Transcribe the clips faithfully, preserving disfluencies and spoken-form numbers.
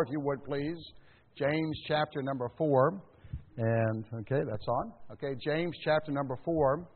if you would, please. James chapter number four. And, okay, that's on. Okay, James chapter number four.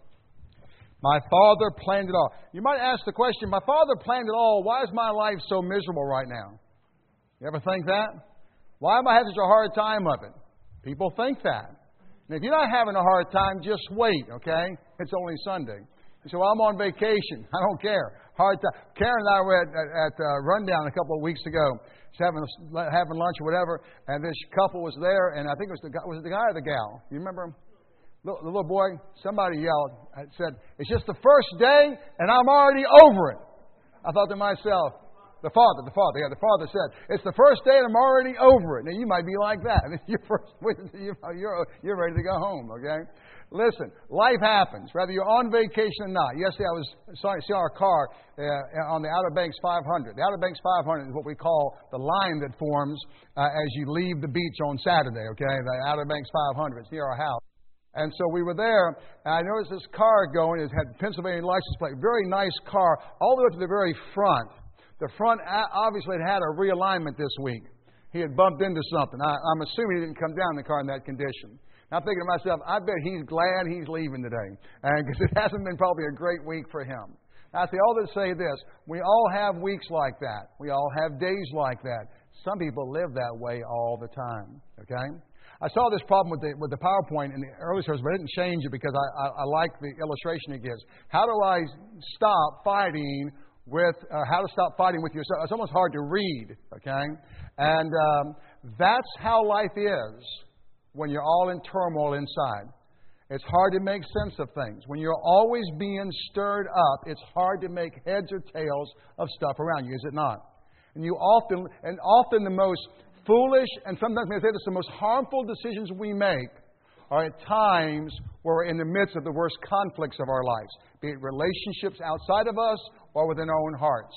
My Father planned it all. You might ask the question, my Father planned it all. Why is my life so miserable right now? You ever think that? Why am I having such a hard time of it? People think that. And if you're not having a hard time, just wait, okay? It's only Sunday. You say, well, I'm on vacation. I don't care. Hard time. Karen and I were at, at, at uh, Rundown a couple of weeks ago. She's having, having lunch or whatever, and this couple was there, and I think it was the guy, was it the guy or the gal? You remember him? The little boy, somebody yelled, and said, it's just the first day, and I'm already over it. I thought to myself, the father, the father, yeah, the father said, it's the first day, and I'm already over it. Now, you might be like that. You're, first, you're, you're ready to go home, okay? Listen, life happens, whether you're on vacation or not. Yesterday, I was sorry to see our car uh, on the Outer Banks five hundred. The Outer Banks five hundred is what we call the line that forms uh, as you leave the beach on Saturday, okay? The Outer Banks five hundred. It's near our house. And so we were there, and I noticed this car going. It had Pennsylvania license plate. Very nice car, all the way to the very front. The front obviously had had a realignment this week. He had bumped into something. I, I'm assuming he didn't come down in the car in that condition. I'm thinking to myself, I bet he's glad he's leaving today, because it hasn't been probably a great week for him. I say all to say this, we all have weeks like that. We all have days like that. Some people live that way all the time, okay? I saw this problem with the with the PowerPoint in the early service, but I didn't change it because I, I, I like the illustration it gives. How do I stop fighting with, uh, how to stop fighting with yourself? It's almost hard to read, okay? And um, that's how life is when you're all in turmoil inside. It's hard to make sense of things. When you're always being stirred up, it's hard to make heads or tails of stuff around you, is it not? And you often, and often the most foolish, and sometimes may say this, the most harmful decisions we make are at times where we're in the midst of the worst conflicts of our lives, be it relationships outside of us or within our own hearts.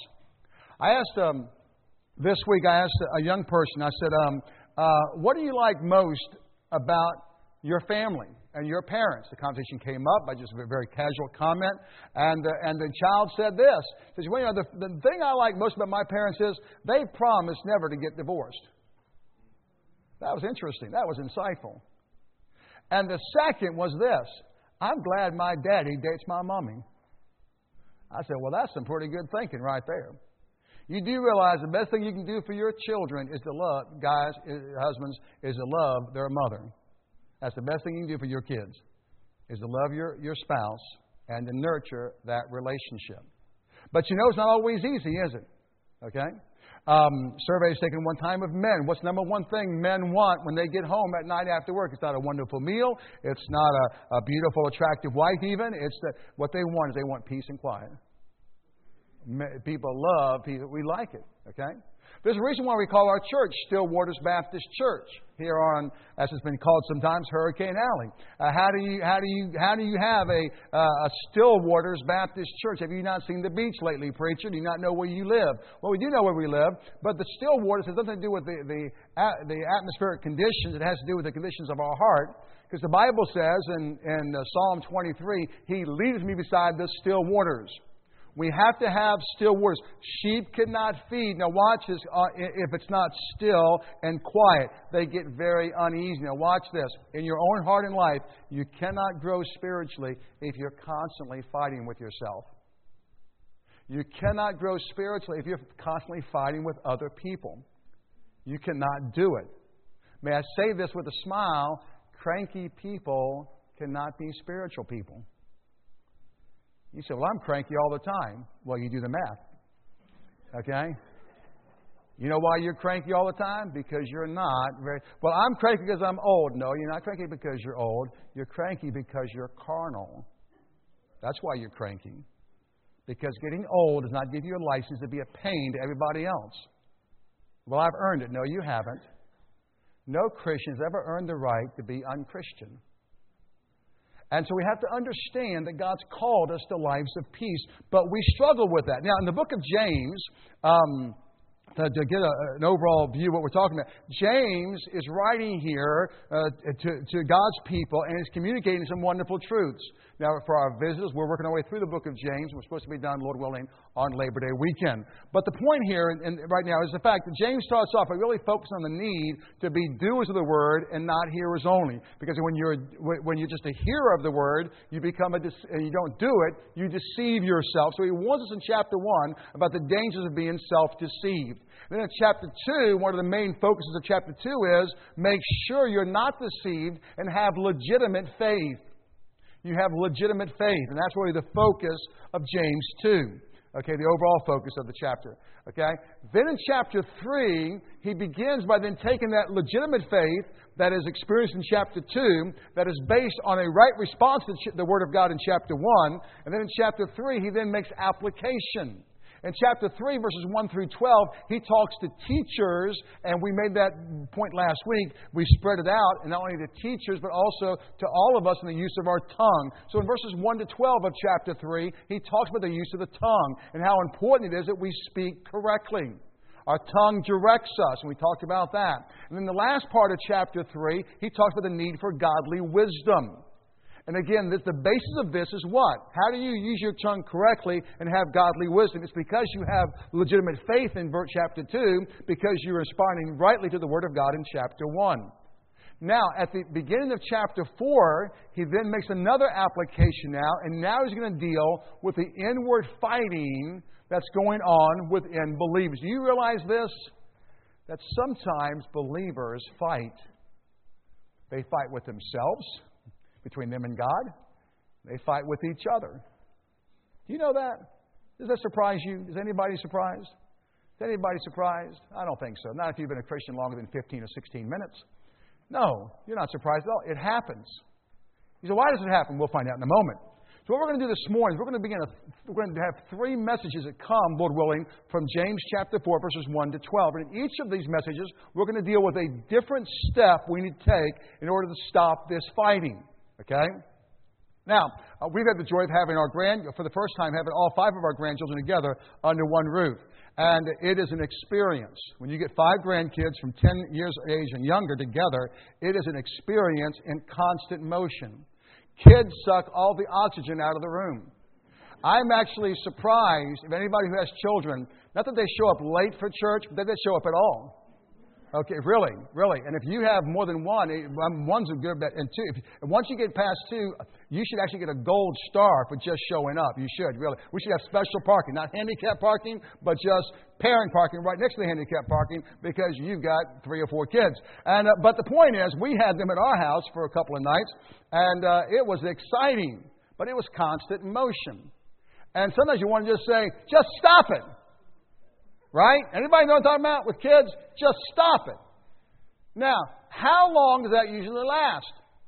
I asked, um, this week I asked a young person, I said, um, uh, what do you like most about your family and your parents? The conversation came up by just a very casual comment, and uh, and the child said this. He says, well, you know, the, the thing I like most about my parents is they promised never to get divorced. That was interesting. That was insightful. And the second was this. I'm glad my daddy dates my mommy. I said, well, that's some pretty good thinking right there. You do realize the best thing you can do for your children is to love, guys, husbands, is to love their mother. That's the best thing you can do for your kids, is to love your, your spouse and to nurture that relationship. But you know it's not always easy, is it? Okay? Um, surveys taken one time of men. What's the number one thing men want when they get home at night after work? It's not a wonderful meal. It's not a, a beautiful, attractive wife even. It's the, what they want is they want peace and quiet. People love people. We like it, okay? There's a reason why we call our church Still Waters Baptist Church here on, as it's been called sometimes, Hurricane Alley. Uh, how do you how do you how do you have a uh, a Still Waters Baptist Church? Have you not seen the beach lately, preacher? Do you not know where you live? Well, we do know where we live, but the still waters has nothing to do with the the the atmospheric conditions. It has to do with the conditions of our heart. Because the Bible says in in uh, Psalm twenty-three, He leadeth me beside the still waters. We have to have still waters. Sheep cannot feed. Now watch this. Uh, if it's not still and quiet, they get very uneasy. Now watch this. In your own heart and life, you cannot grow spiritually if you're constantly fighting with yourself. You cannot grow spiritually if you're constantly fighting with other people. You cannot do it. May I say this with a smile? Cranky people cannot be spiritual people. You say, well, I'm cranky all the time. Well, you do the math. Okay? You know why you're cranky all the time? Because you're not very... Well, I'm cranky because I'm old. No, you're not cranky because you're old. You're cranky because you're carnal. That's why you're cranky. Because getting old does not give you a license to be a pain to everybody else. Well, I've earned it. No, you haven't. No Christian has ever earned the right to be unchristian. And so we have to understand that God's called us to lives of peace, but we struggle with that. Now, in the book of James, um, to, to get a, an overall view of what we're talking about, James is writing here uh, to, to God's people and is communicating some wonderful truths. Now, for our visitors, we're working our way through the book of James. We're supposed to be done, Lord willing, on Labor Day weekend. But the point here and, and right now is the fact that James starts off by really focusing on the need to be doers of the Word and not hearers only. Because when you're when you're just a hearer of the Word, you become a and you don't do it, you deceive yourself. So he warns us in chapter one about the dangers of being self-deceived. Then in chapter two, one of the main focuses of chapter two is make sure you're not deceived and have legitimate faith. You have legitimate faith, and that's really the focus of James two. Okay, the overall focus of the chapter. Okay? Then in chapter three, he begins by then taking that legitimate faith that is experienced in chapter two, that is based on a right response to the Word of God in chapter one, and then in chapter three, he then makes application. In chapter three, verses one through twelve, he talks to teachers, and we made that point last week. We spread it out, and not only to teachers, but also to all of us in the use of our tongue. So in verses one to twelve of chapter three, he talks about the use of the tongue and how important it is that we speak correctly. Our tongue directs us, and we talked about that. And then the last part of chapter three, he talks about the need for godly wisdom. And again, this, the basis of this is what? How do you use your tongue correctly and have godly wisdom? It's because you have legitimate faith in chapter two, because you're responding rightly to the Word of God in chapter one. Now, at the beginning of chapter four, he then makes another application now, and now he's going to deal with the inward fighting that's going on within believers. Do you realize this? That sometimes believers fight. They fight with themselves. Between them and God, they fight with each other. Do you know that? Does that surprise you? Is anybody surprised? Is anybody surprised? I don't think so. Not if you've been a Christian longer than fifteen or sixteen minutes. No, you're not surprised at all. It happens. You say, why does it happen? We'll find out in a moment. So what we're going to do this morning is we're going to begin a, we're going to have three messages that come, Lord willing, from James chapter four, verses one to twelve. And in each of these messages, we're going to deal with a different step we need to take in order to stop this fighting. Okay? Now, uh, we've had the joy of having our grand, for the first time, having all five of our grandchildren together under one roof. And it is an experience. When you get five grandkids from ten years of age and younger together, it is an experience in constant motion. Kids suck all the oxygen out of the room. I'm actually surprised if anybody who has children, not that they show up late for church, but that they show up at all. Okay, really, really. And if you have more than one, one's a good bet. And two, if, once you get past two, you should actually get a gold star for just showing up. You should, really. We should have special parking, not handicap parking, but just parent parking right next to the handicap parking because you've got three or four kids. And uh, but the point is, we had them at our house for a couple of nights, and uh, it was exciting, but it was constant motion. And sometimes you want to just say, just stop it. Right? Anybody know what I'm talking about with kids? Just stop it. Now, how long does that usually last?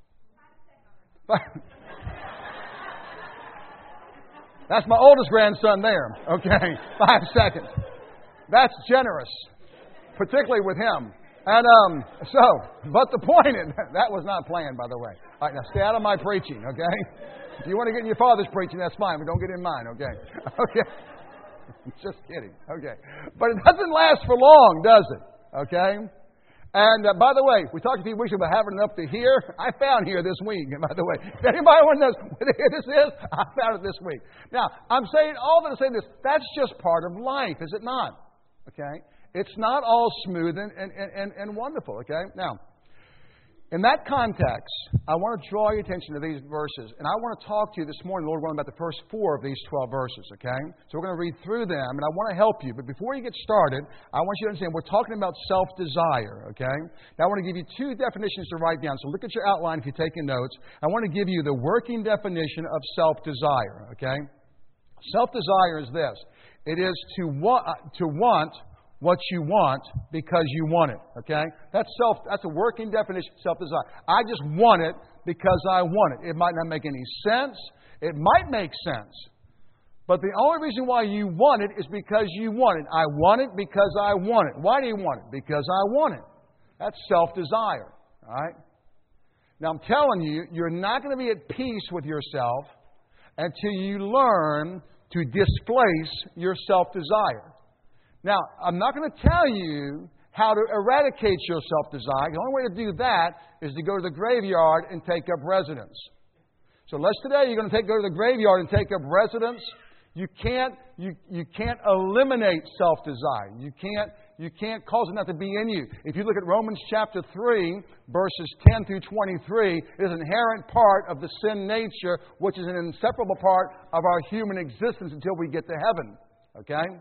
That's my oldest grandson there. Okay, five seconds. That's generous, particularly with him. And um, so, but the point is, that was not planned, by the way. All right, now stay out of my preaching, okay? If you want to get in your father's preaching, that's fine, but don't get in mine, okay? Okay. Just kidding. Okay. But it doesn't last for long, does it? Okay? And uh, by the way, we talked a few weeks about having it up to here. I found here this week, by the way. If anybody knows what this is, I found it this week. Now, I'm saying all that to say this, that's just part of life, is it not? Okay? It's not all smooth and, and, and, and wonderful, okay? Now, in that context, I want to draw your attention to these verses. And I want to talk to you this morning, Lord willing, about the first four of these twelve verses, okay? So we're going to read through them, and I want to help you. But before you get started, I want you to understand we're talking about self-desire, okay? Now I want to give you two definitions to write down. So look at your outline if you're taking notes. I want to give you the working definition of self-desire, okay? Self-desire is this. It is to want, uh, to want what you want because you want it. Okay? That's self that's a working definition of self-desire. I just want it because I want it. It might not make any sense. It might make sense. But the only reason why you want it is because you want it. I want it because I want it. Why do you want it? Because I want it. That's self-desire. All right? Now I'm telling you, you're not going to be at peace with yourself until you learn to displace your self-desire. Now, I'm not going to tell you how to eradicate your self-desire. The only way to do that is to go to the graveyard and take up residence. So unless today you're going to take, go to the graveyard and take up residence, You can't, you, you can't eliminate self-desire. You can't, you can't cause it not to be in you. If you look at Romans chapter three, verses ten through twenty-three, it is an inherent part of the sin nature, which is an inseparable part of our human existence until we get to heaven. Okay?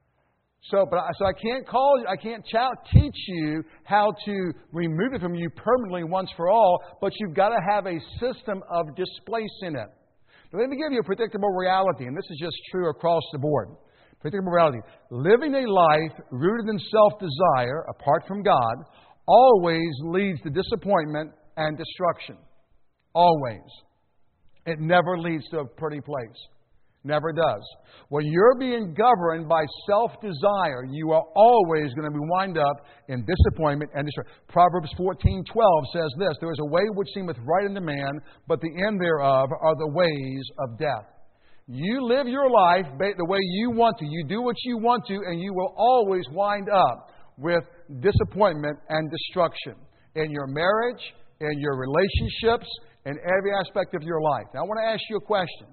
So, but I, so I can't call you, I can't ch- teach you how to remove it from you permanently once for all, but you've got to have a system of displacing it. Now, let me give you a predictable reality, and this is just true across the board. Predictable reality. Living a life rooted in self-desire, apart from God, always leads to disappointment and destruction. Always. It never leads to a pretty place. Never does. When you're being governed by self-desire, you are always going to be wind up in disappointment and destruction. Proverbs fourteen twelve says this, there is a way which seemeth right unto man, but the end thereof are the ways of death. You live your life the way you want to. You do what you want to, and you will always wind up with disappointment and destruction in your marriage, in your relationships, in every aspect of your life. Now, I want to ask you a question.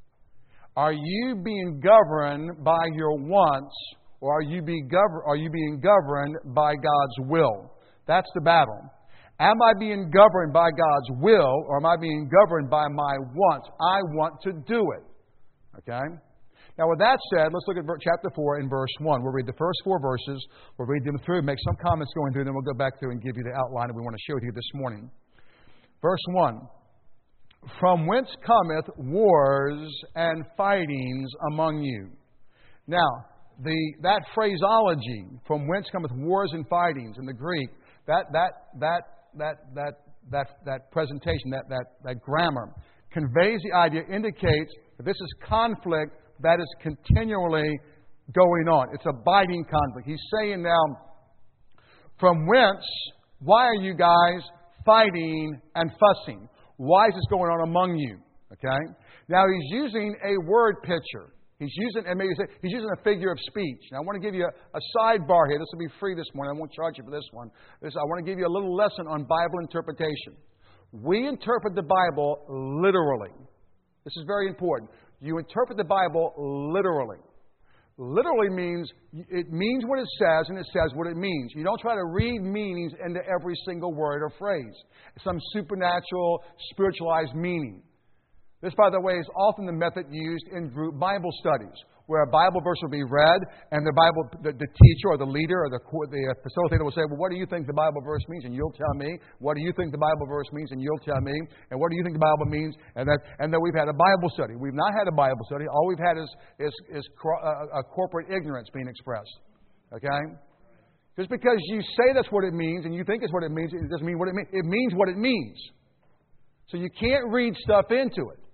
Are you being governed by your wants, or are you being governed, are you being governed by God's will? That's the battle. Am I being governed by God's will, or am I being governed by my wants? I want to do it. Okay? Now, with that said, let's look at chapter four and verse one. We'll read the first four verses. We'll read them through, make some comments going through, then we'll go back through and give you the outline that we want to share with you this morning. Verse one. From whence cometh wars and fightings among you? Now, the that phraseology, from whence cometh wars and fightings, in the Greek, that that that that that that that presentation, that that that grammar, conveys the idea, indicates that this is conflict that is continually going on. It's a biting conflict. He's saying now, from whence, why are you guys fighting and fussing? Why is this going on among you? Okay? Now, he's using a word picture. He's using, and maybe say, he's using a figure of speech. Now, I want to give you a, a sidebar here. This will be free this morning. I won't charge you for this one. This, I want to give you a little lesson on Bible interpretation. We interpret the Bible literally. This is very important. You interpret the Bible literally. Literally means, it means what it says, and it says what it means. You don't try to read meanings into every single word or phrase. Some supernatural, spiritualized meaning. This, by the way, is often the method used in group Bible studies, where a Bible verse will be read, and the Bible, the, the teacher or the leader or the, the facilitator will say, well, what do you think the Bible verse means? And you'll tell me. What do you think the Bible verse means? And you'll tell me. And what do you think the Bible means? And that, and then we've had a Bible study. We've not had a Bible study. All we've had is, is, is cro- a, a corporate ignorance being expressed. Okay? Just because you say that's what it means, and you think it's what it means, it doesn't mean what it means. It means what it means. So you can't read stuff into it.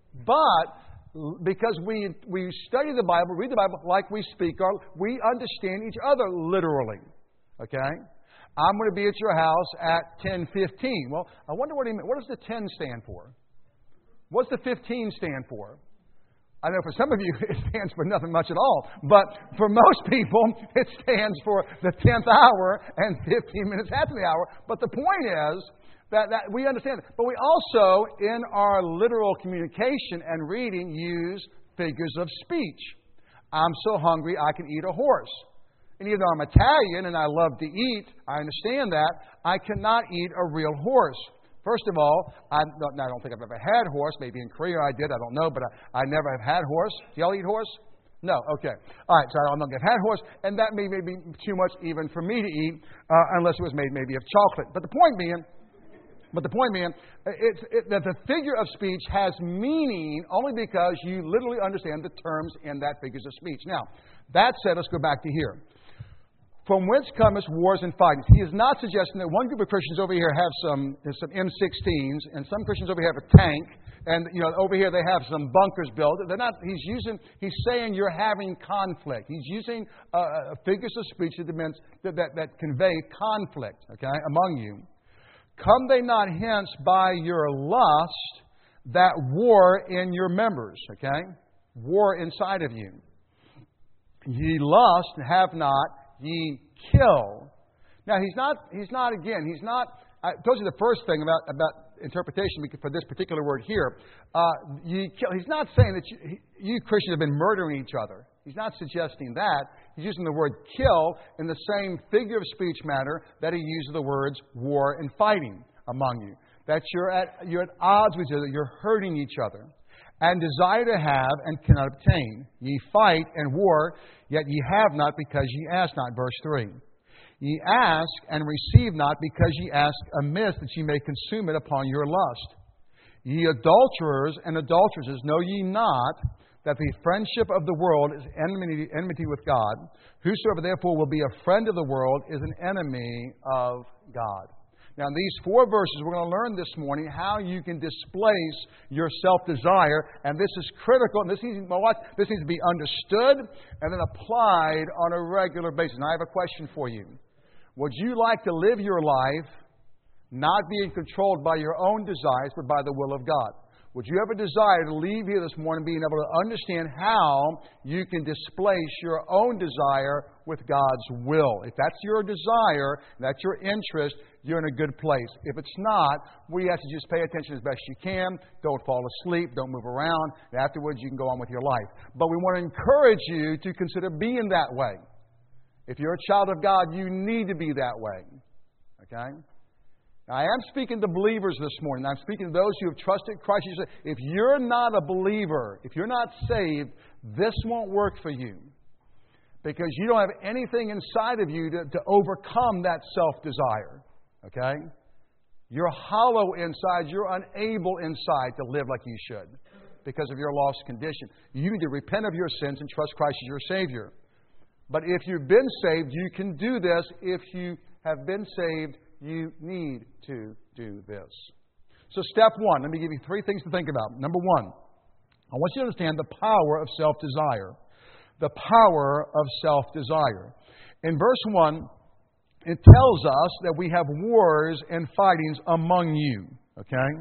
But because we we study the Bible, read the Bible like we speak, our, we understand each other literally. Okay? I'm going to be at your house at ten fifteen. Well, I wonder what he meant. What does the ten stand for? What's the fifteen stand for? I know for some of you it stands for nothing much at all. But for most people, it stands for the tenth hour and fifteen minutes after the hour. But the point is, That, that we understand it. But we also, in our literal communication and reading, use figures of speech. I'm so hungry I can eat a horse. And even though I'm Italian and I love to eat, I understand that, I cannot eat a real horse. First of all, I don't, I don't think I've ever had horse. Maybe in Korea I did, I don't know, but I, I never have had horse. Do y'all eat horse? No, okay. All right, so I don't get had horse, and that may, may be too much even for me to eat, uh, unless it was made maybe of chocolate. But the point being, But the point being, it's, it, that the figure of speech has meaning only because you literally understand the terms in that figures of speech. Now, that said, let's go back to here. From whence cometh wars and fightings? He is not suggesting that one group of Christians over here have some some M sixteens, and some Christians over here have a tank, and you know over here they have some bunkers built. They're not. He's using. He's saying you're having conflict. He's using uh, figures of speech that, that that that convey conflict. Okay, among you. Come they not hence by your lust that war in your members, okay? War inside of you. Ye lust, have not, ye kill. Now, he's not, he's not again, he's not I told you the first thing about, about interpretation for this particular word here. Uh, you kill, he's not saying that you, you Christians have been murdering each other. He's not suggesting that. He's using the word kill in the same figure of speech manner that he uses the words war and fighting among you. That you're at, you're at odds with each other, you're hurting each other. And desire to have and cannot obtain. Ye fight and war, yet ye have not because ye ask not. Verse three. Ye ask and receive not because ye ask amiss, that ye may consume it upon your lust. Ye adulterers and adulteresses, know ye not that the friendship of the world is enmity, enmity with God? Whosoever therefore will be a friend of the world is an enemy of God. Now, in these four verses, we're going to learn this morning how you can displace your self-desire. And this is critical. And this needs, this needs to be understood and then applied on a regular basis. And I have a question for you. Would you like to live your life not being controlled by your own desires, but by the will of God? Would you ever desire to leave here this morning being able to understand how you can displace your own desire with God's will? If that's your desire, that's your interest, you're in a good place. If it's not, we have to just pay attention as best you can. Don't fall asleep. Don't move around. And afterwards, you can go on with your life. But we want to encourage you to consider being that way. If you're a child of God, you need to be that way. Okay? Now, I am speaking to believers this morning. I'm speaking to those who have trusted Christ. If you're not a believer, if you're not saved, this won't work for you. Because you don't have anything inside of you to, to overcome that self-desire. Okay? You're hollow inside. You're unable inside to live like you should because of your lost condition. You need to repent of your sins and trust Christ as your Savior. But if you've been saved, you can do this. If you have been saved, you need to do this. So step one, let me give you three things to think about. Number one, I want you to understand the power of self-desire. The power of self-desire. In verse one, it tells us that we have wars and fightings among you. Okay?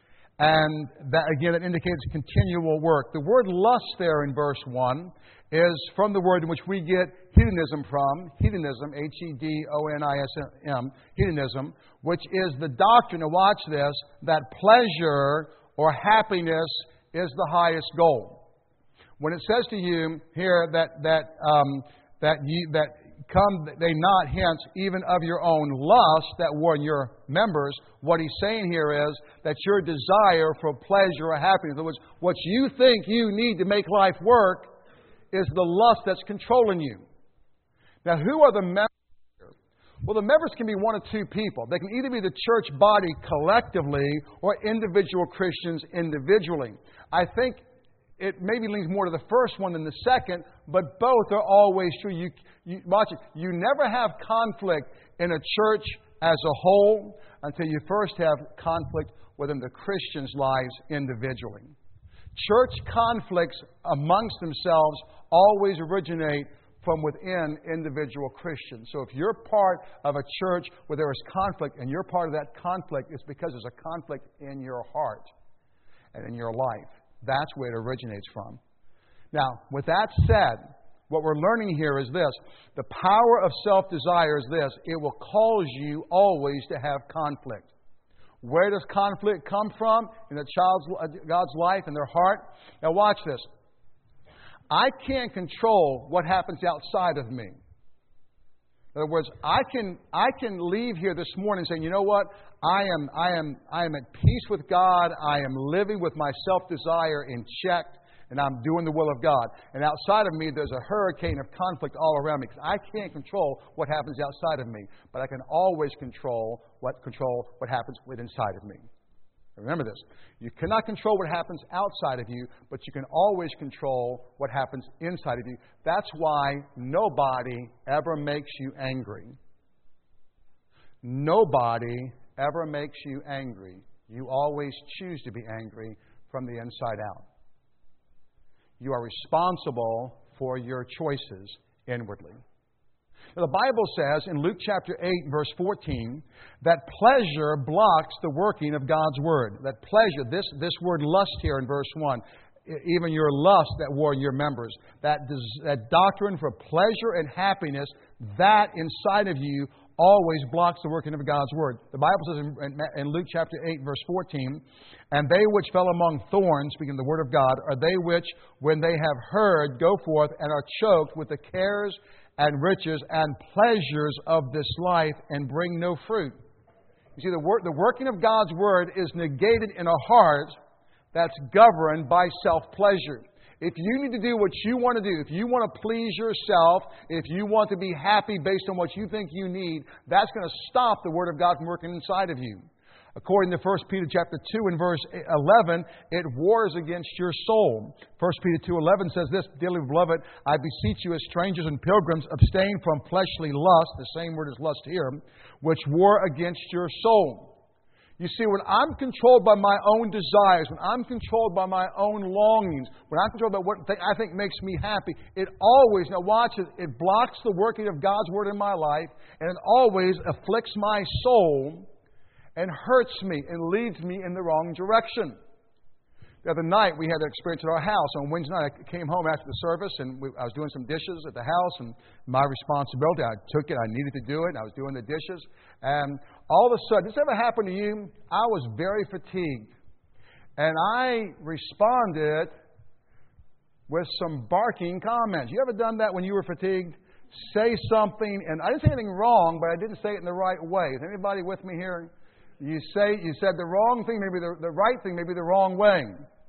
And that, again, it indicates continual work. The word lust there in verse one is from the word in which we get hedonism from. Hedonism, H E D O N I S M, hedonism, which is the doctrine, and watch this, that pleasure or happiness is the highest goal. When it says to you here that that um, that ye, that come they not hence even of your own lust that were in your members, what he's saying here is that your desire for pleasure or happiness, in other words, what you think you need to make life work, is the lust that's controlling you. Now, who are the members here? Well, the members can be one of two people. They can either be the church body collectively or individual Christians individually. I think it maybe leans more to the first one than the second, but both are always true. You, you, watch it. You never have conflict in a church as a whole until you first have conflict within the Christians' lives individually. Church conflicts amongst themselves always originate from within individual Christians. So if you're part of a church where there is conflict and you're part of that conflict, it's because there's a conflict in your heart and in your life. That's where it originates from. Now, with that said, what we're learning here is this. The power of self-desire is this. It will cause you always to have conflict. Where does conflict come from in a child's God's life and their heart? Now watch this. I can't control what happens outside of me. In other words, I can I can leave here this morning saying, you know what? I am I am I am at peace with God. I am living with my self-desire in check, and I'm doing the will of God. And outside of me, there's a hurricane of conflict all around me because I can't control what happens outside of me, but I can always control what control what happens within inside of me. Remember this. You cannot control what happens outside of you, but you can always control what happens inside of you. That's why nobody ever makes you angry. Nobody ever makes you angry. You always choose to be angry from the inside out. You are responsible for your choices inwardly. Now, the Bible says in Luke chapter eight, verse fourteen, that pleasure blocks the working of God's Word. That pleasure, this, this word lust here in verse one, even your lust that war in your members, that, that doctrine for pleasure and happiness, that inside of you always blocks the working of God's Word. The Bible says in, in Luke chapter eight, verse fourteen, and they which fell among thorns, speaking of the Word of God, are they which, when they have heard, go forth and are choked with the cares and riches and pleasures of this life and bring no fruit. You see, the, wor- the working of God's Word is negated in a heart that's governed by self-pleasure. If you need to do what you want to do, if you want to please yourself, if you want to be happy based on what you think you need, that's going to stop the Word of God from working inside of you. According to First Peter chapter two and verse eleven, it wars against your soul. First Peter two eleven says this, dearly beloved, I beseech you as strangers and pilgrims, abstain from fleshly lust, the same word as lust here, which war against your soul. You see, when I'm controlled by my own desires, when I'm controlled by my own longings, when I'm controlled by what I think makes me happy, it always, now watch it, it blocks the working of God's Word in my life, and it always afflicts my soul and hurts me and leads me in the wrong direction. The other night, we had an experience at our house. On Wednesday night, I came home after the service, and we, I was doing some dishes at the house, and my responsibility, I took it, I needed to do it, and I was doing the dishes. And all of a sudden, this ever happened to you? I was very fatigued. And I responded with some barking comments. You ever done that when you were fatigued? Say something, and I didn't say anything wrong, but I didn't say it in the right way. Is anybody with me here? You say you said the wrong thing, maybe the, the right thing, maybe the wrong way.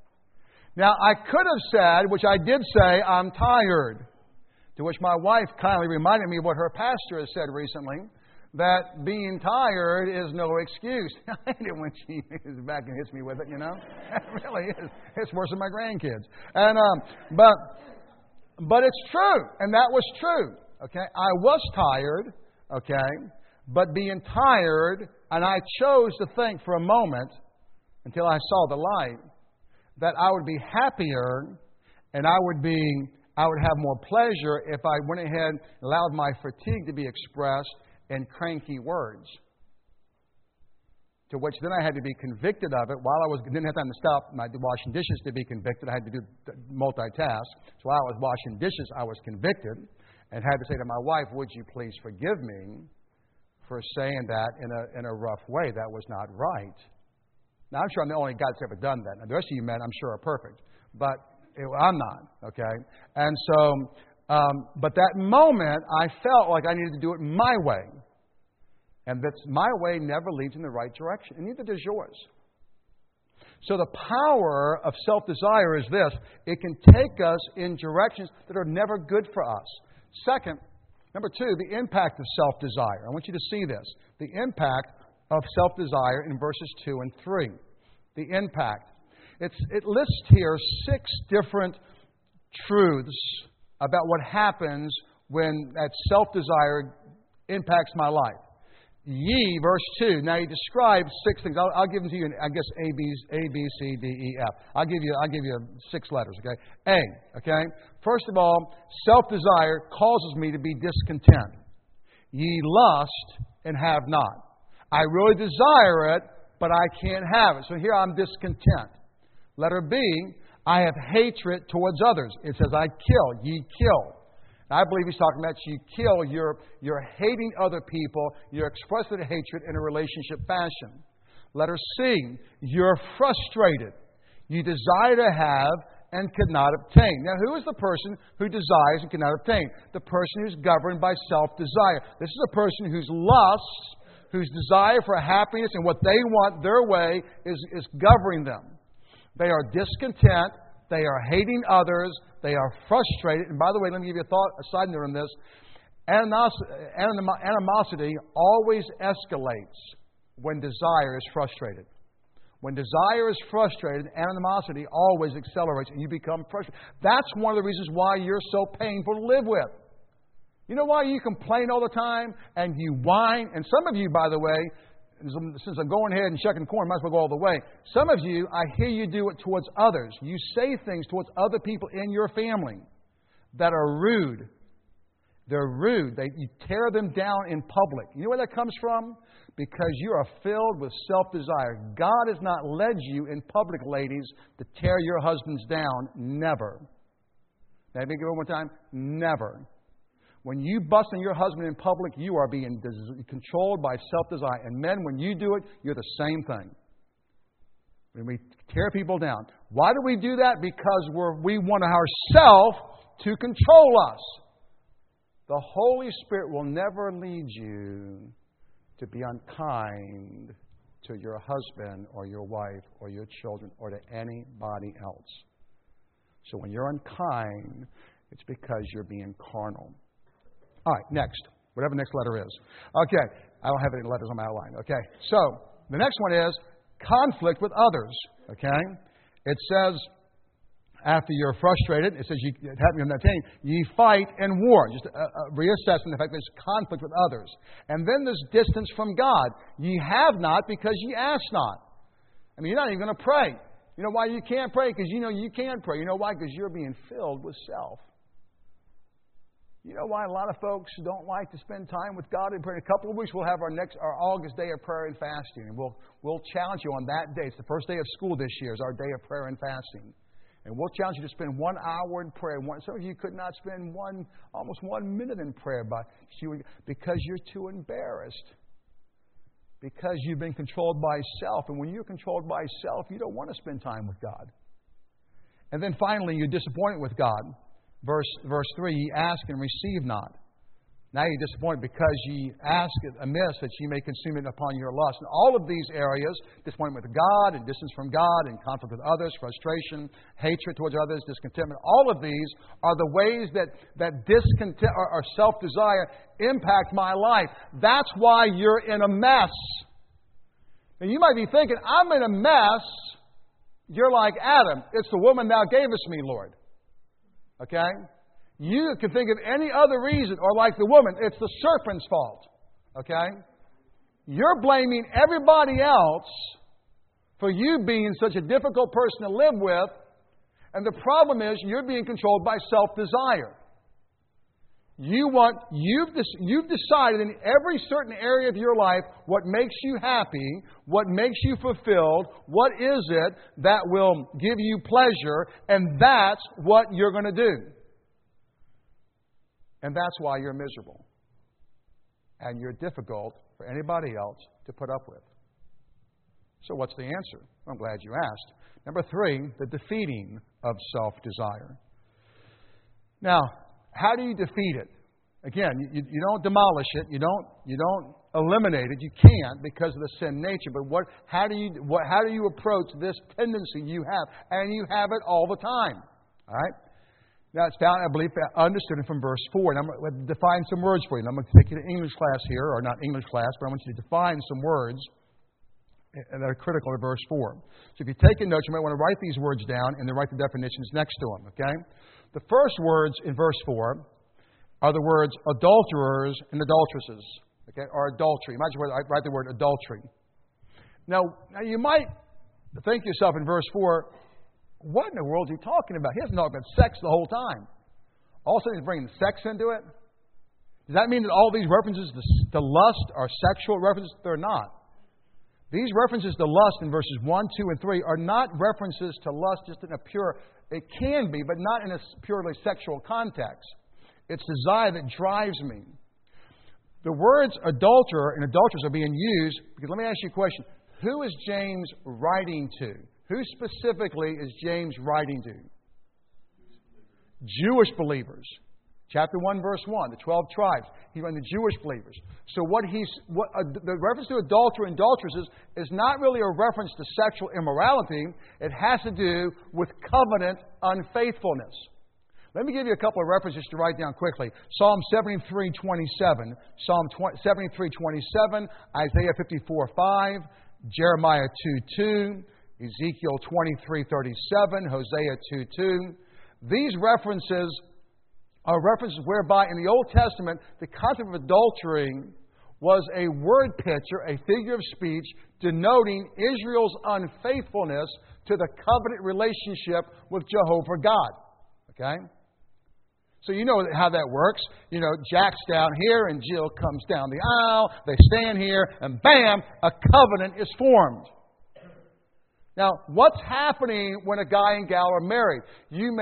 Now, I could have said, which I did say, I'm tired. To which my wife kindly reminded me of what her pastor has said recently, that being tired is no excuse. I hate it when she is back and hits me with it, you know. It really is. It's worse than my grandkids. And um, but but it's true, and that was true. Okay, I was tired. Okay, but being tired. And I chose to think for a moment, until I saw the light, that I would be happier and I would be, I would have more pleasure if I went ahead and allowed my fatigue to be expressed in cranky words. To which then I had to be convicted of it while I was, didn't have time to stop my washing dishes to be convicted. I had to do multitask. So while I was washing dishes, I was convicted and had to say to my wife, would you please forgive me for saying that in a in a rough way. That was not right. Now, I'm sure I'm the only guy that's ever done that. Now, the rest of you men, I'm sure, are perfect. But it, I'm not, okay? And so, um, but that moment, I felt like I needed to do it my way. And that my way never leads in the right direction, and neither does yours. So the power of self-desire is this. It can take us in directions that are never good for us. Second, number two, the impact of self-desire. I want you to see this. The impact of self-desire in verses two and three. The impact. It's, it lists here six different truths about what happens when that self-desire impacts my life. Ye, verse two. Now he describes six things. I'll, I'll give them to you in, I guess, A, B, A, B, C, D, E, F. I'll give you, I'll give you six letters, okay? A, okay? First of all, self-desire causes me to be discontent. Ye lust and have not. I really desire it, but I can't have it. So here I'm discontent. Letter B, I have hatred towards others. It says, I kill. Ye kill. I believe he's talking about you kill, you're, you're hating other people, you're expressing hatred in a relationship fashion. Letter C, you're frustrated. You desire to have and cannot obtain. Now, who is the person who desires and cannot obtain? The person who's governed by self-desire. This is a person whose lust, whose desire for happiness and what they want their way is, is governing them. They are discontent. They are hating others. They are frustrated. And by the way, let me give you a thought, a side note on this. Animosity always escalates when desire is frustrated. When desire is frustrated, animosity always accelerates and you become frustrated. That's one of the reasons why you're so painful to live with. You know why you complain all the time and you whine? And some of you, by the way, since I'm going ahead and checking corn, might as well go all the way. Some of you, I hear you do it towards others. You say things towards other people in your family that are rude. They're rude. They, you tear them down in public. You know where that comes from? Because you are filled with self-desire. God has not led you in public, ladies, to tear your husbands down. Never. Let me give it one more time. Never. When you bust on your husband in public, you are being des- controlled by self-desire. And men, when you do it, you're the same thing. When we tear people down. Why do we do that? Because we're, we want ourselves to control us. The Holy Spirit will never lead you to be unkind to your husband or your wife or your children or to anybody else. So when you're unkind, it's because you're being carnal. All right, next. Whatever the next letter is. Okay, I don't have any letters on my outline. Okay, so the next one is conflict with others. Okay, it says after you're frustrated, it says you it happened in that thing, you fight and war. Just a, a reassessing the fact there's conflict with others, and then there's distance from God. Ye have not because ye ask not. I mean, you're not even going to pray. You know why you can't pray? Because you know you can pray. You know why? Because you're being filled with self. You know why a lot of folks don't like to spend time with God in prayer? In a couple of weeks, we'll have our next, our August day of prayer and fasting. And we'll, we'll challenge you on that day. It's the first day of school this year. It's our day of prayer and fasting. And we'll challenge you to spend one hour in prayer. One, some of you could not spend one, almost one minute in prayer by, because you're too embarrassed. Because you've been controlled by self. And when you're controlled by self, you don't want to spend time with God. And then finally, you're disappointed with God. Verse, verse three, ye ask and receive not. Now you're disappointed because ye ask it amiss that ye may consume it upon your lust. And all of these areas, disappointment with God and distance from God and conflict with others, frustration, hatred towards others, discontentment, all of these are the ways that, that discontent or, or self-desire impact my life. That's why you're in a mess. And you might be thinking, I'm in a mess. You're like Adam. It's the woman thou gavest me, Lord. Okay? You can think of any other reason, or like the woman, it's the serpent's fault. Okay? You're blaming everybody else for you being such a difficult person to live with, and the problem is you're being controlled by self-desire. You want, you've, you've decided in every certain area of your life what makes you happy, what makes you fulfilled, what is it that will give you pleasure, and that's what you're going to do. And that's why you're miserable. And you're difficult for anybody else to put up with. So what's the answer? I'm glad you asked. Number three, the defeating of self-desire. Now, how do you defeat it? Again, you, you don't demolish it. You don't you don't eliminate it. You can't because of the sin nature. But what? How do you what? How do you approach this tendency you have? And you have it all the time. All right. Now it's found, I believe, understood it from verse four. And I'm going to define some words for you. And I'm going to take you to English class here, or not English class, but I want you to define some words that are critical to verse four. So if you take a note, you might want to write these words down and then write the definitions next to them. Okay. The first words in verse four are the words adulterers and adulteresses, okay, or adultery. Imagine where I write the word adultery. Now, now, you might think to yourself in verse four, what in the world is he talking about? He hasn't talked about sex the whole time. All of a sudden he's bringing sex into it? Does that mean that all these references to lust are sexual references? They're not. These references to lust in verses one, two, and three are not references to lust just in a pure... It can be, but not in a purely sexual context. It's desire that drives me. The words adulterer and adulteress are being used because let me ask you a question. Who is James writing to? Who specifically is James writing to? Jewish believers. Chapter one, verse one, the twelve tribes. He's writing to Jewish believers. So what he's what uh, the reference to adulterer and adulteresses is not really a reference to sexual immorality. It has to do with covenant unfaithfulness. Let me give you a couple of references to write down quickly. Psalm seventy-three twenty-seven, Psalm seventy-three twenty-seven, Isaiah fifty-four five, Jeremiah two two, Ezekiel twenty-three thirty-seven, Hosea two two. These references are references whereby in the Old Testament the concept of adultery was a word picture, a figure of speech, denoting Israel's unfaithfulness to the covenant relationship with Jehovah God. Okay? So you know how that works. You know, Jack's down here and Jill comes down the aisle. They stand here and bam, a covenant is formed. Now, what's happening when a guy and gal are married? You make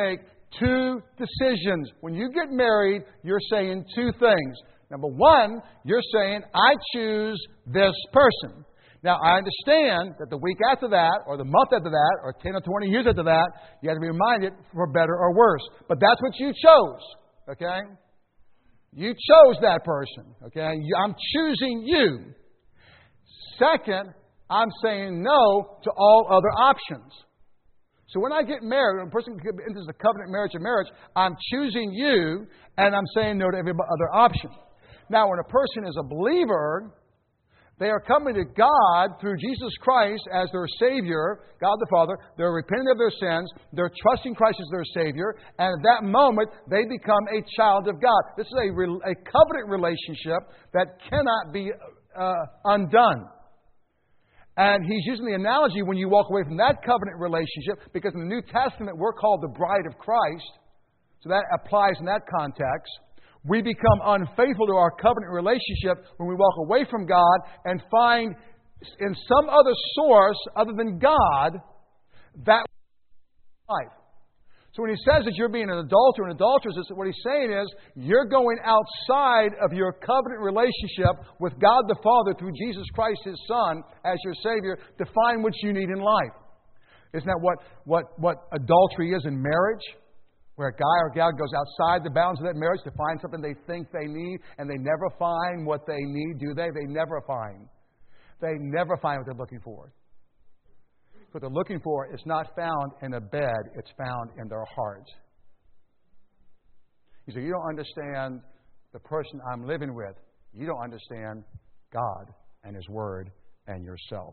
two decisions. When you get married, you're saying two things. Number one, you're saying, I choose this person. Now, I understand that the week after that, or the month after that, or ten or twenty years after that, you have to be reminded for better or worse. But that's what you chose, okay? You chose that person, okay? I'm choosing you. Second, I'm saying no to all other options. So when I get married, when a person enters a covenant marriage or marriage, I'm choosing you, and I'm saying no to every other option. Now, when a person is a believer, they are coming to God through Jesus Christ as their Savior, God the Father. They're repenting of their sins. They're trusting Christ as their Savior. And at that moment, they become a child of God. This is a, re- a covenant relationship that cannot be uh, undone. And he's using the analogy when you walk away from that covenant relationship, because in the New Testament, we're called the bride of Christ. So that applies in that context. We become unfaithful to our covenant relationship when we walk away from God and find in some other source other than God that life. So when he says that you're being an adulterer and adulteress, what he's saying is you're going outside of your covenant relationship with God the Father through Jesus Christ, His Son, as your Savior, to find what you need in life. Isn't that what, what, what adultery is in marriage? Where a guy or gal goes outside the bounds of that marriage to find something they think they need, and they never find what they need, do they? They never find. They never find what they're looking for. What they're looking for is not found in a bed, it's found in their hearts. You say, you don't understand the person I'm living with. You don't understand God and His Word and yourself.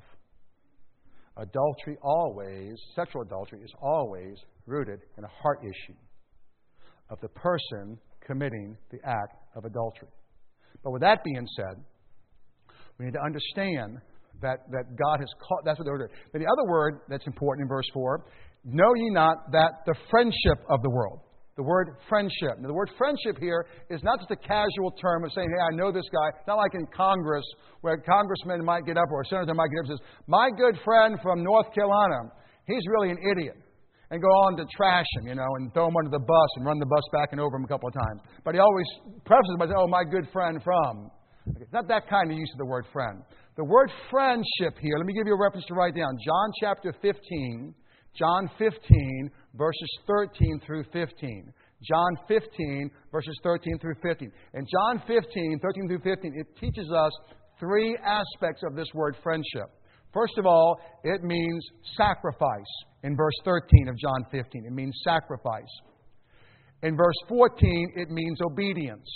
Adultery always, sexual adultery is always rooted in a heart issue of the person committing the act of adultery. But with that being said, we need to understand that, that God has called, that's what they're doing. But the other word that's important in verse four, know ye not that the friendship of the world, the word friendship. Now, the word friendship here is not just a casual term of saying, hey, I know this guy. It's not like in Congress where a congressman might get up or a senator might get up and says, my good friend from North Carolina, he's really an idiot. And go on to trash him, you know, and throw him under the bus and run the bus back and over him a couple of times. But he always prefaces by saying, oh, my good friend from. Okay, it's not that kind of use of the word friend. The word friendship here, let me give you a reference to write down. John chapter fifteen, John fifteen, verses thirteen through fifteen. John fifteen, verses thirteen through fifteen. In John fifteen, thirteen through fifteen, it teaches us three aspects of this word friendship. First of all, it means sacrifice. In verse thirteen of John fifteen, it means sacrifice. In verse fourteen, it means obedience.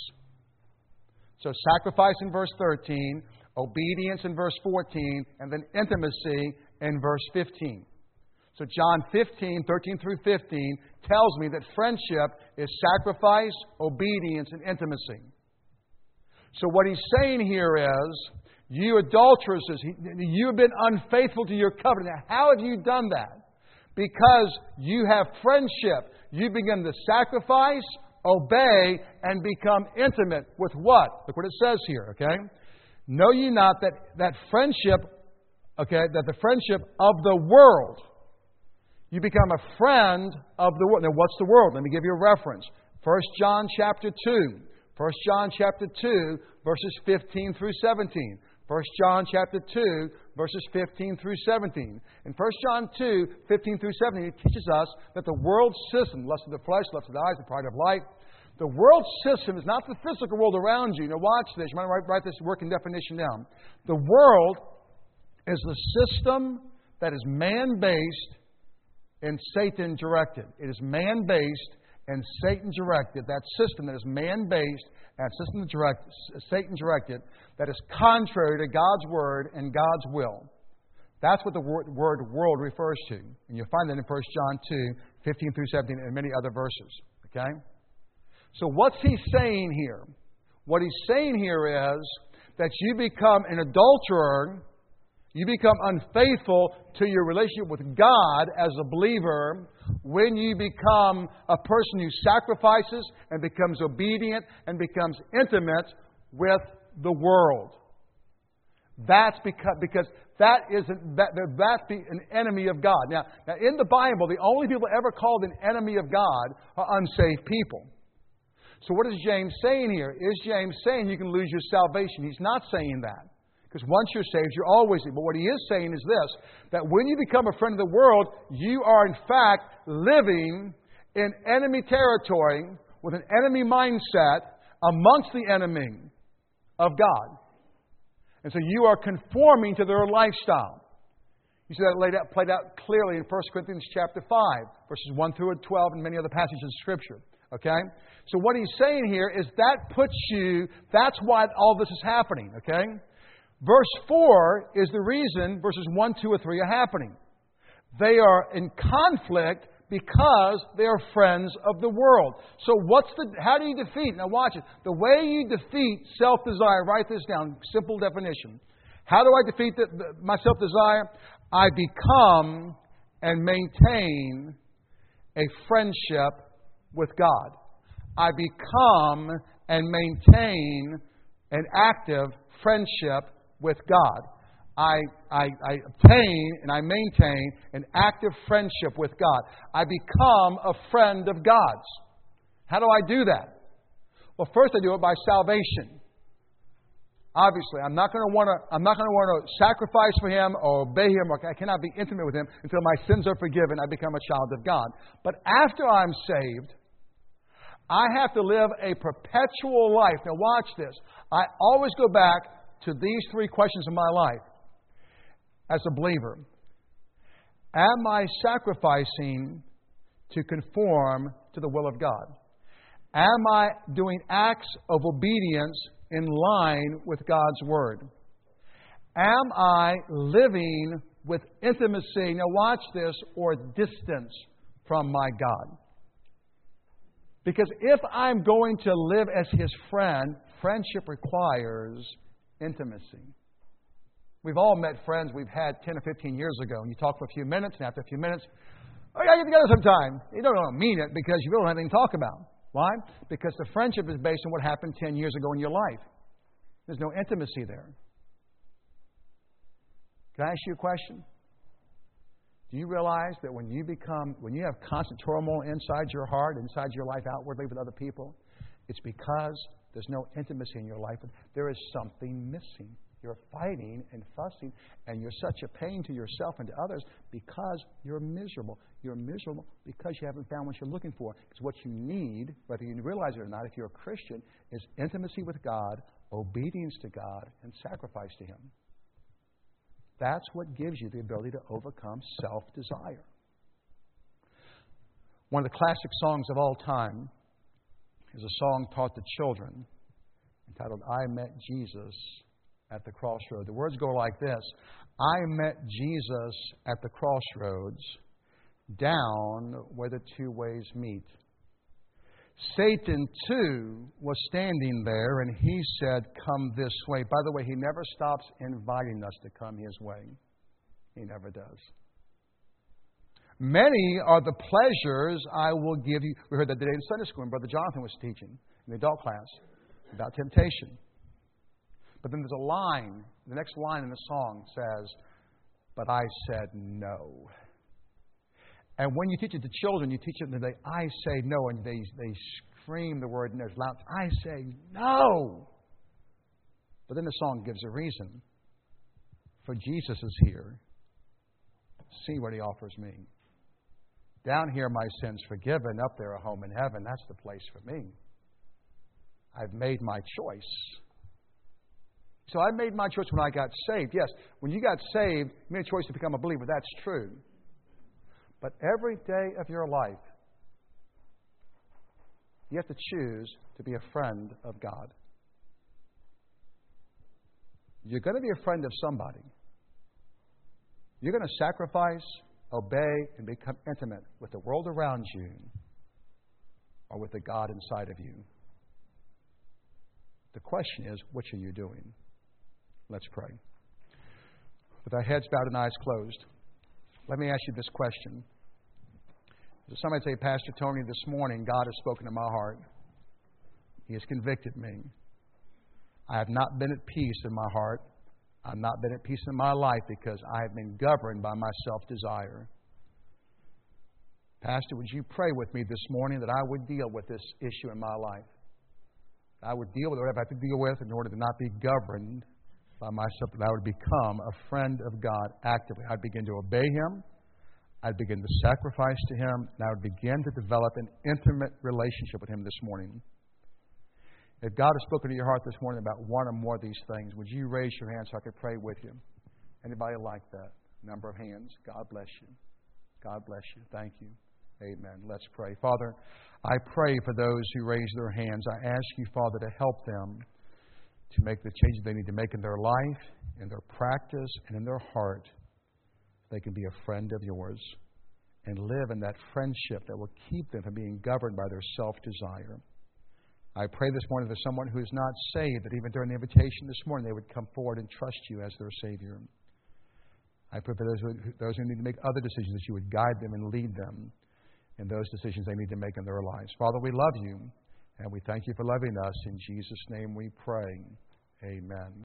So sacrifice in verse thirteen, obedience in verse fourteen, and then intimacy in verse fifteen. So John fifteen, thirteen through fifteen tells me that friendship is sacrifice, obedience, and intimacy. So what he's saying here is, you adulteresses, you have been unfaithful to your covenant. Now, how have you done that? Because you have friendship. You begin to sacrifice, obey, and become intimate with what? Look what it says here, okay? Know ye not that, that friendship, okay, that the friendship of the world, you become a friend of the world. Now, what's the world? Let me give you a reference. First John chapter two. First John chapter two, verses fifteen through seventeen. First John chapter two, verses fifteen through seventeen. In First John two, fifteen through seventeen, it teaches us that the world system, lust of the flesh, lust of the eyes, the pride of life, the world system is not the physical world around you. Now watch this. You might write, write this working definition down. The world is the system that is man-based and Satan-directed. It is man-based and Satan-directed. That system that is man-based and system-directed, Satan-directed, that is contrary to God's Word and God's will. That's what the word, word world refers to. And you'll find that in First John two, fifteen through seventeen, and many other verses. Okay? So what's he saying here? What he's saying here is that you become an adulterer, you become unfaithful to your relationship with God as a believer when you become a person who sacrifices and becomes obedient and becomes intimate with the world. That's because, because that isn't, that, that's the, an enemy of God. Now, now, in the Bible, the only people ever called an enemy of God are unsaved people. So what is James saying here? Is James saying you can lose your salvation? He's not saying that. Because once you're saved, you're always saved. But what he is saying is this, that when you become a friend of the world, you are in fact living in enemy territory with an enemy mindset amongst the enemy of God. And so you are conforming to their lifestyle. You see that laid out, played out clearly in First Corinthians chapter five, verses one through twelve, and many other passages of Scripture. Okay? So what he's saying here is that puts you, that's why all this is happening. Okay? Verse four is the reason verses one, two, or three are happening. They are in conflict because they are friends of the world. So what's the, how do you defeat? Now watch it. The way you defeat self-desire, write this down, simple definition. How do I defeat the, the, my self-desire? I become and maintain a friendship with God. I become and maintain an active friendship with God. I, I, I obtain and I maintain an active friendship with God. I become a friend of God's. How do I do that? Well, first I do it by salvation. Obviously, I'm not going to want to. I'm not going to want to sacrifice for Him or obey Him, or I cannot be intimate with Him until my sins are forgiven. I become a child of God. But after I'm saved, I have to live a perpetual life. Now, watch this. I always go back to these three questions in my life. As a believer, am I sacrificing to conform to the will of God? Am I doing acts of obedience in line with God's Word? Am I living with intimacy, now watch this, or distance from my God? Because if I'm going to live as His friend, friendship requires intimacy. We've all met friends we've had ten or fifteen years ago, and you talk for a few minutes, and after a few minutes, oh, yeah, get together sometime. You don't really mean it because you really don't have anything to talk about. Why? Because the friendship is based on what happened ten years ago in your life. There's no intimacy there. Can I ask you a question? Do you realize that when you become, when you have constant turmoil inside your heart, inside your life outwardly with other people, it's because there's no intimacy in your life. There is something missing. You're fighting and fussing, and you're such a pain to yourself and to others because you're miserable. You're miserable because you haven't found what you're looking for. Because what you need, whether you realize it or not, if you're a Christian, is intimacy with God, obedience to God, and sacrifice to Him. That's what gives you the ability to overcome self-desire. One of the classic songs of all time is a song taught to children entitled, I Met Jesus at the Crossroads. The words go like this. I met Jesus at the crossroads, down where the two ways meet. Satan, too, was standing there, and he said, come this way. By the way, he never stops inviting us to come his way. He never does. Many are the pleasures I will give you. We heard that today in Sunday school when Brother Jonathan was teaching in the adult class about temptation. But then there's a line, the next line in the song says, but I said no. And when you teach it to children, you teach them that they, I say no, and they, they scream the word no loud. I say no. But then the song gives a reason. For Jesus is here. See what He offers me. Down here my sins forgiven, up there a home in heaven. That's the place for me. I've made my choice. So I made my choice when I got saved. Yes, when you got saved, you made a choice to become a believer. That's true. But every day of your life, you have to choose to be a friend of God. You're going to be a friend of somebody. You're going to sacrifice, obey, and become intimate with the world around you or with the God inside of you. The question is, which are you doing? Let's pray. With our heads bowed and eyes closed, let me ask you this question. Somebody say, Pastor Tony, this morning God has spoken to my heart. He has convicted me. I have not been at peace in my heart. I've not been at peace in my life because I have been governed by my self-desire. Pastor, would you pray with me this morning that I would deal with this issue in my life? I would deal with whatever I have to deal with in order to not be governed by myself, that I would become a friend of God actively. I'd begin to obey Him. I'd begin to sacrifice to Him. And I would begin to develop an intimate relationship with Him this morning. If God has spoken to your heart this morning about one or more of these things, would you raise your hand so I could pray with you? Anybody like that? Number of hands. God bless you. God bless you. Thank you. Amen. Let's pray. Father, I pray for those who raise their hands. I ask you, Father, to help them to make the changes they need to make in their life, in their practice, and in their heart. They can be a friend of yours and live in that friendship that will keep them from being governed by their self-desire. I pray this morning for someone who is not saved, that even during the invitation this morning, they would come forward and trust you as their Savior. I pray for those who, those who need to make other decisions, that you would guide them and lead them in those decisions they need to make in their lives. Father, we love you, and we thank you for loving us. In Jesus' name we pray. Amen.